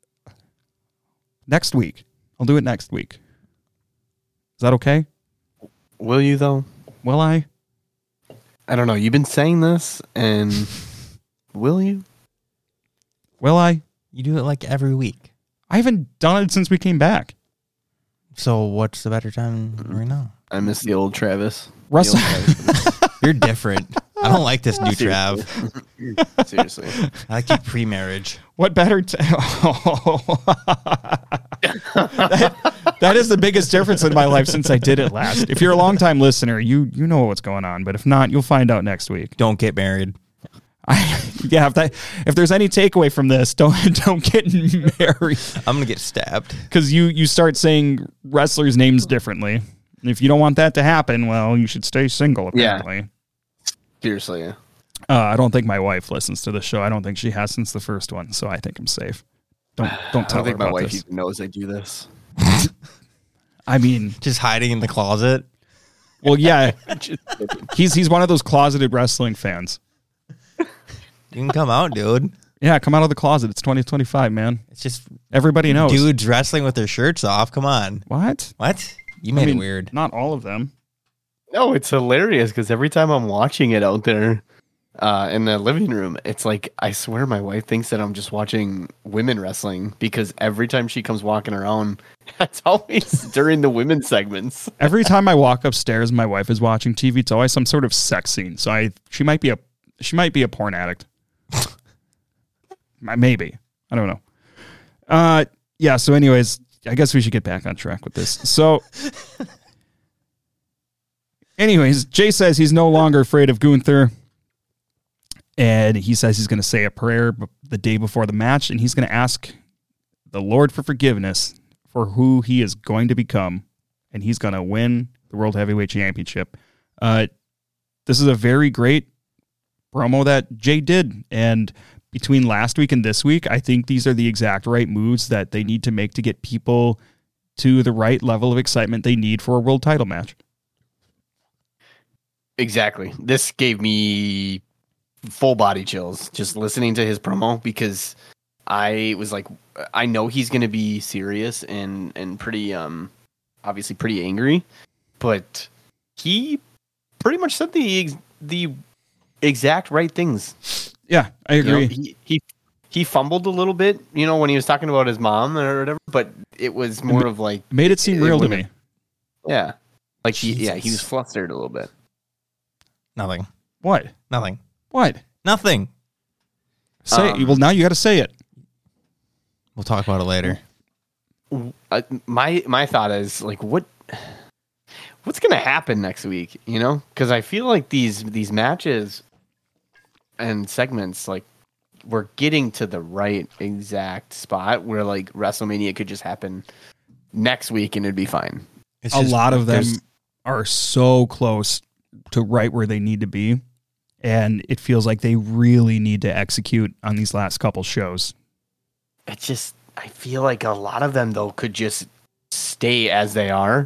next week, I'll do it next week. Is that okay? Will you, though? Will I? I don't know. You've been saying this, and will you? Will I? You do it like every week. I haven't done it since we came back. So what's the better time right now? I miss the old Travis. Russell. You're different. I don't like this new Trav. Seriously. I like you pre-marriage. What better? T- that, that is the biggest difference in my life since I did it last. If you're a longtime listener, you you know what's going on. But if not, you'll find out next week. Don't get married. I, yeah, if that if there's any takeaway from this, don't don't get married I'm gonna get stabbed. because you you start saying wrestlers' names differently. And if you don't want that to happen, well, you should stay single. Apparently, Seriously. Yeah. uh, I don't think my wife listens to the show. I don't think she has since the first one, so I think I'm safe. Don't don't I tell don't think her my about wife this. even knows I do this. I mean, Just hiding in the closet. well, yeah, Just kidding. he's he's one of those closeted wrestling fans. You can come out, dude. Yeah, come out of the closet. It's twenty twenty-five, man. It's just Everybody knows. dudes wrestling with their shirts off. Come on. What? What? You I made mean, it weird. Not all of them. No, it's hilarious because every time I'm watching it out there uh, in the living room, it's like I swear my wife thinks that I'm just watching women wrestling because every time she comes walking around, that's always during the women's segments. Every time I walk upstairs, and my wife is watching T V. It's always some sort of sex scene. So I, she might be a, she might be a porn addict. Maybe. I don't know. Uh, yeah. So, anyways, I guess we should get back on track with this. So, anyways, Jay says he's no longer afraid of Gunther, and he says he's going to say a prayer b- the day before the match, and he's going to ask the Lord for forgiveness for who he is going to become, and he's going to win the World Heavyweight Championship. Uh, this is a very great promo that Jay did, and between last week and this week, I think these are the exact right moves that they need to make to get people to the right level of excitement they need for a world title match. Exactly. This gave me full body chills just listening to his promo because I was like, I know he's going to be serious and, and pretty, um, obviously pretty angry, but he pretty much said the, ex- the exact right things. Yeah, I You know, agree. he, he he fumbled a little bit, you know, when he was talking about his mom or whatever, but it was more of like Made it seem it real to wouldn't- me. yeah, like he, yeah, he was Jesus. flustered a little bit. Nothing. What? Nothing. What? Nothing. Say Um, well, now you got to say it. We'll talk about it later. Uh, my my thought is like, what what's gonna happen next week? You know, because I feel like these these matches and segments, like, we're getting to the right exact spot where like WrestleMania could just happen next week and it'd be fine. It's A just- lot of them there's- are so close to right where they need to be, and it feels like they really need to execute on these last couple shows. It just, I feel like a lot of them though could just stay as they are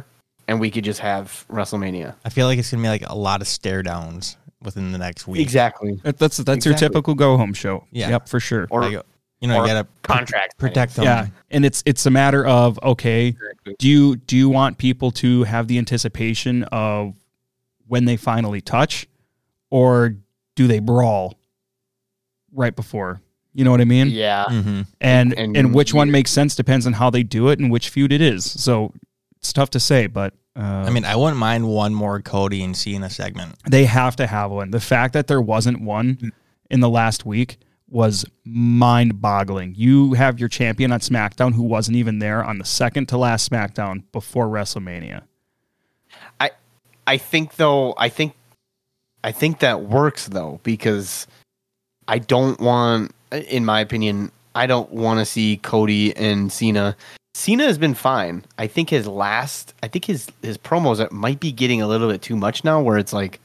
and we could just have WrestleMania. I feel like it's gonna be like a lot of stare downs within the next week. Exactly. That- That's that's your Exactly. typical go home show. Yeah. Yep, for sure. Or Like, you know, or you gotta contract protect them. Yeah, and it's it's a matter of okay, do you do you want people to have the anticipation of when they finally touch, or do they brawl right before? You know what I mean? yeah. Mm-hmm. And, and And which one you- makes sense depends on how they do it and which feud it is. So it's tough to say, but uh, I mean, I wouldn't mind one more Cody and Cena segment. they have to have one. The fact that there wasn't one in the last week was mind-boggling. You have your champion on SmackDown who wasn't even there on the second to last SmackDown before WrestleMania. I I think though I think I think that works though, because I don't want, in my opinion, I don't want to see Cody and Cena. Cena has been fine. I think his last I think his his promos might be getting a little bit too much now, where it's like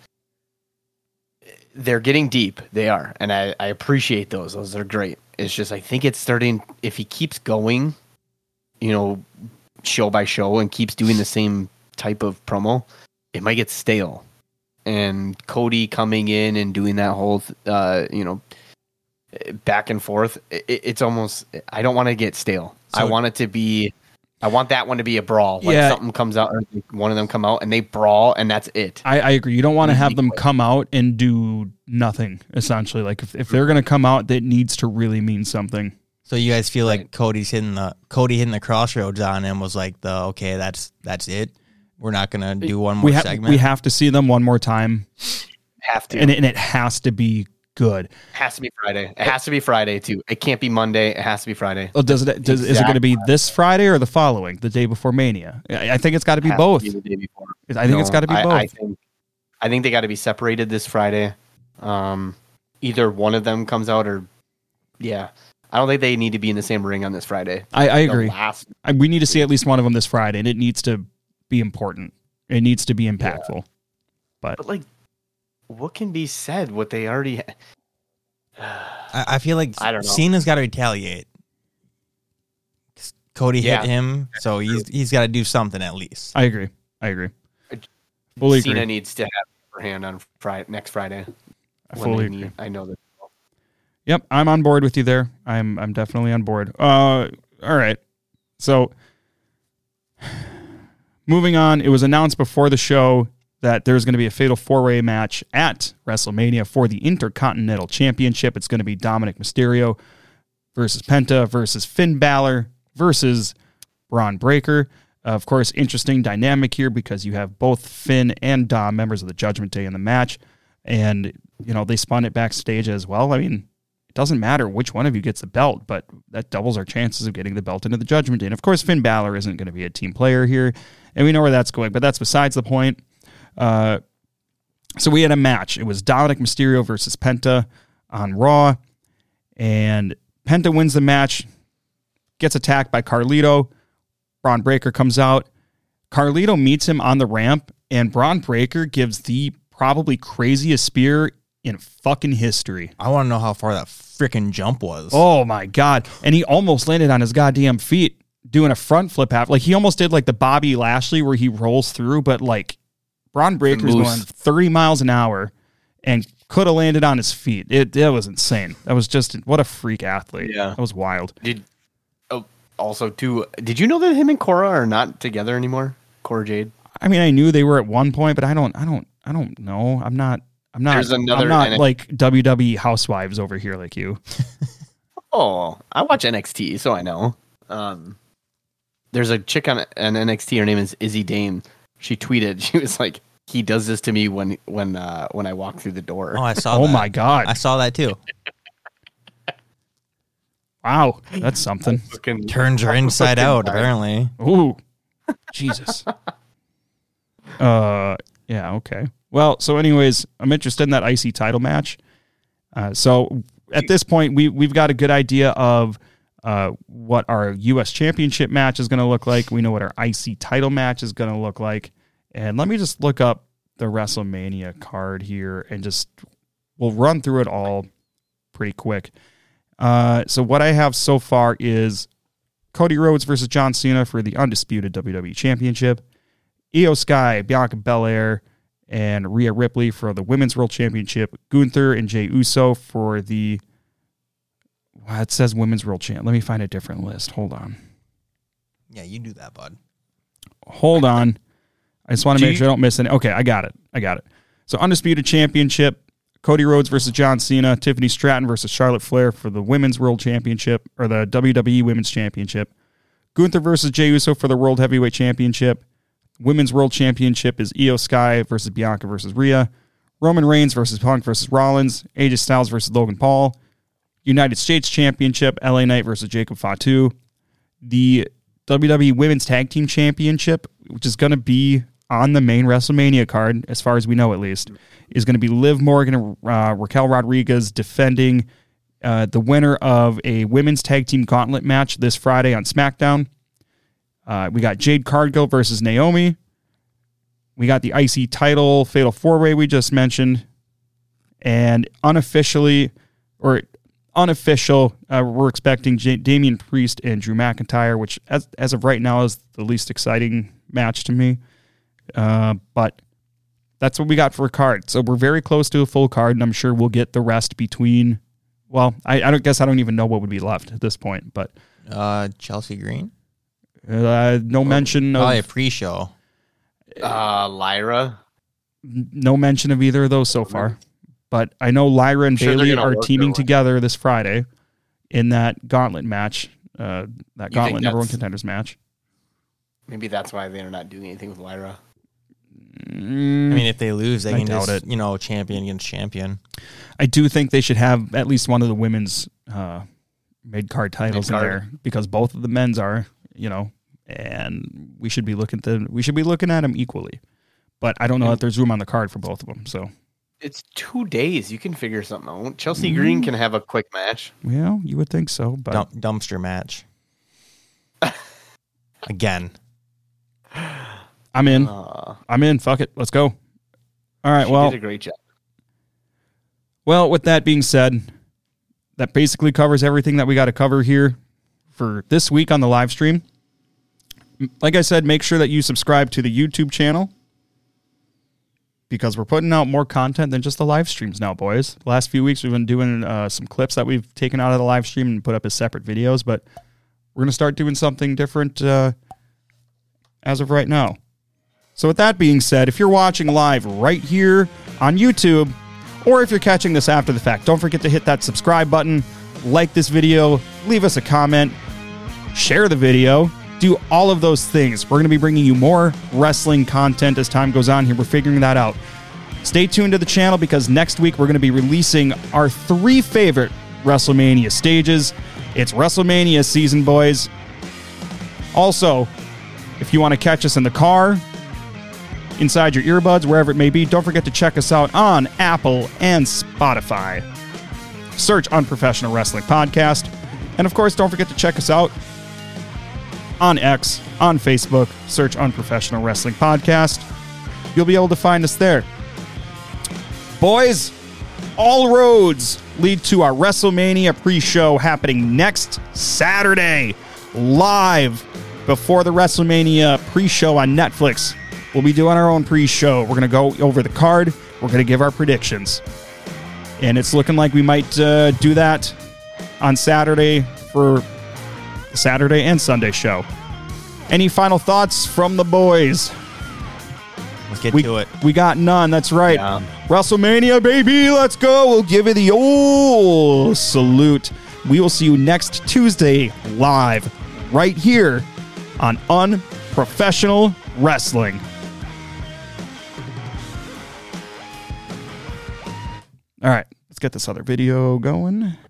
they're getting deep. They are. And I, I appreciate those. Those are great. It's just I think it's starting, if he keeps going, you know, show by show and keeps doing the same type of promo, it might get stale. And Cody coming in and doing that whole, uh, you know, back and forth, it, it's almost, I don't want to get stale. So- I want it to be, I want that one to be a brawl. Like Yeah. something comes out, or like one of them come out and they brawl, and that's it. I, I agree. You don't want to have them Equally. come out and do nothing, essentially. Like if, if they're going to come out, that needs to really mean something. So you guys feel like Right. Cody's hitting the Cody hitting the crossroads on him was like the okay, that's that's it. We're not gonna do one more We, ha- segment. we have to see them one more time, Have to. and it, and it has to be good. has to be Friday. It has to be Friday too. It can't be Monday. It has to be Friday. Oh, does it? Does, Is it going to be this Friday or the following, the day before Mania? I, I think it's got to be Has to both. be the day before. I think it's No, got to be I, both. I think, I think they got to be separated this Friday. Um, either one of them comes out, or yeah, I don't think they need to be in the same ring on this Friday. I, I The agree. last- I, we need to see at least one of them this Friday, and it needs to be important. It needs to be impactful. But but like, what can be said? What they already. Ha- I, I feel like I don't know. Cena's got to retaliate. 'Cause Cody Yeah. hit him, so he's he's got to do something at least. I agree. I agree. Fully Cena agree. needs to have her hand on Friday, next Friday. I when fully they agree. need- I know that. Yep, I'm on board with you there. I'm I'm definitely on board. Uh, all right. So moving on, it was announced before the show that there's going to be a fatal four-way match at WrestleMania for the Intercontinental Championship. It's going to be Dominic Mysterio versus Penta versus Finn Balor versus Braun Breaker. Uh, of course, interesting dynamic here because you have both Finn and Dom, members of the Judgment Day, in the match. And, you know, they spun it backstage as well. I mean, it doesn't matter which one of you gets the belt, but that doubles our chances of getting the belt into the Judgment Day. And, of course, Finn Balor isn't going to be a team player here, and we know where that's going, but that's besides the point. Uh, so we had a match. It was Dominic Mysterio versus Penta on Raw, and Penta wins the match, gets attacked by Carlito. Braun Breaker comes out. Carlito meets him on the ramp, and Braun Breaker gives the probably craziest spear in fucking history. I want to know how far that freaking jump was. Oh my God. And he almost landed on his goddamn feet doing a front flip half. Like he almost did like the Bobby Lashley where he rolls through, but like Braun Breaker's moose. going thirty miles an hour and could have landed on his feet. It, it was insane. That was just, what a freak athlete. Yeah. That was wild. Did oh, also too? Did you know that him and Cora are not together anymore? Cora Jade. I mean, I knew they were at one point, but I don't, I don't, I don't know. I'm not, I'm not, There's another I'm not N X T like W W E housewives over here like you. Oh, I watch N X T, so I know. Um, there's a chick on an N X T. Her name is Izzy Dame. She tweeted. She was like, "He does this to me when when uh, when I walk through the door." Oh, I saw Oh that. my God. I saw that too. Wow. That's something. Fucking- Turns her inside Fucking out, fine. apparently. Ooh, Jesus. Uh, yeah, okay. Well, so anyways, I'm interested in that I C title match. Uh, so at this point, we we've got a good idea of uh what our U S Championship match is going to look like. We know what our I C title match is going to look like. And let me just look up the WrestleMania card here and just we'll run through it all pretty quick. Uh, so what I have so far is Cody Rhodes versus John Cena for the undisputed W W E Championship. Io Sky, Bianca Belair, and Rhea Ripley for the Women's World Championship. Gunther and Jey Uso for the... Well, it says Women's World Champ. Let me find a different list. Hold on. Yeah, you do that, bud. Hold on. I just want to make G- sure I don't miss any. Okay, I got it. I got it. So Undisputed Championship, Cody Rhodes versus John Cena, Tiffany Stratton versus Charlotte Flair for the Women's World Championship, or the W W E Women's Championship. Gunther versus Jey Uso for the World Heavyweight Championship. Women's World Championship is Io Sky versus Bianca versus Rhea. Roman Reigns versus Punk versus Rollins. A J Styles versus Logan Paul. United States Championship, L A Knight versus Jacob Fatu. The W W E Women's Tag Team Championship, which is going to be on the main WrestleMania card, as far as we know at least, is going to be Liv Morgan and uh, Raquel Rodriguez defending uh, the winner of a Women's Tag Team Gauntlet match this Friday on SmackDown. Uh, we got Jade Cargill versus Naomi. We got the I C title Fatal four-way we just mentioned. And unofficially, or unofficial, uh, we're expecting J- Damian Priest and Drew McIntyre, which as as of right now is the least exciting match to me. Uh, but that's what we got for a card. So we're very close to a full card, and I'm sure we'll get the rest between. Well, I, I don't guess I don't even know what would be left at this point, but Uh, Chelsea Green? uh, no mention Probably a of pre-show. Uh, Lyra. no mention of either of those so far. But I know Lyra and Sure they're Bailey gonna are work teaming their way. together this Friday in that gauntlet match. Uh, that You gauntlet think number one that's- contenders match. Maybe that's why they're not doing anything with Lyra. I mean, if they lose, they I can doubt just, it. you know, champion against champion. I do think they should have at least one of the women's uh, mid-card titles in Mid-card. there, because both of the men's are, you know, and we should be looking to we should be looking at them equally. But I don't know And- that there's room on the card for both of them. So, It's two days. You can figure something out. Chelsea Mm. Green can have a quick match. well, you would think so, but Dump, dumpster match. Again. I'm in. Uh, I'm in. Fuck it. Let's go. All right. she Well, did a great job. Well, with that being said, that basically covers everything that we got to cover here for this week on the live stream. Like I said, make sure that you subscribe to the YouTube channel, because we're putting out more content than just the live streams now, boys. The last few weeks, we've been doing uh, some clips that we've taken out of the live stream and put up as separate videos, but we're going to start doing something different uh, as of right now. So with that being said, if you're watching live right here on YouTube, or if you're catching this after the fact, don't forget to hit that subscribe button, like this video, leave us a comment, share the video, do all of those things. We're going to be bringing you more wrestling content as time goes on here. We're figuring that out. Stay tuned to the channel, because next week we're going to be releasing our three favorite WrestleMania stages. It's WrestleMania season, boys. Also, if you want to catch us in the car, inside your earbuds, wherever it may be, don't forget to check us out on Apple and Spotify. Search Unprofessional Wrestling Podcast. And of course, don't forget to check us out on X, on Facebook. Search Unprofessional Wrestling Podcast. You'll be able to find us there. Boys, all roads lead to our WrestleMania pre-show happening next Saturday, live before the WrestleMania pre-show on Netflix. We'll be doing our own pre-show. We're going to go over the card. We're going to give our predictions. And it's looking like we might uh, do that on Saturday for the Saturday and Sunday show. Any final thoughts from the boys? Let's get We, to it. we got none. That's right. Yeah. WrestleMania, baby. Let's go. We'll give you the old salute. We will see you next Tuesday live right here on Unprofessional Wrestling. All right, let's get this other video going.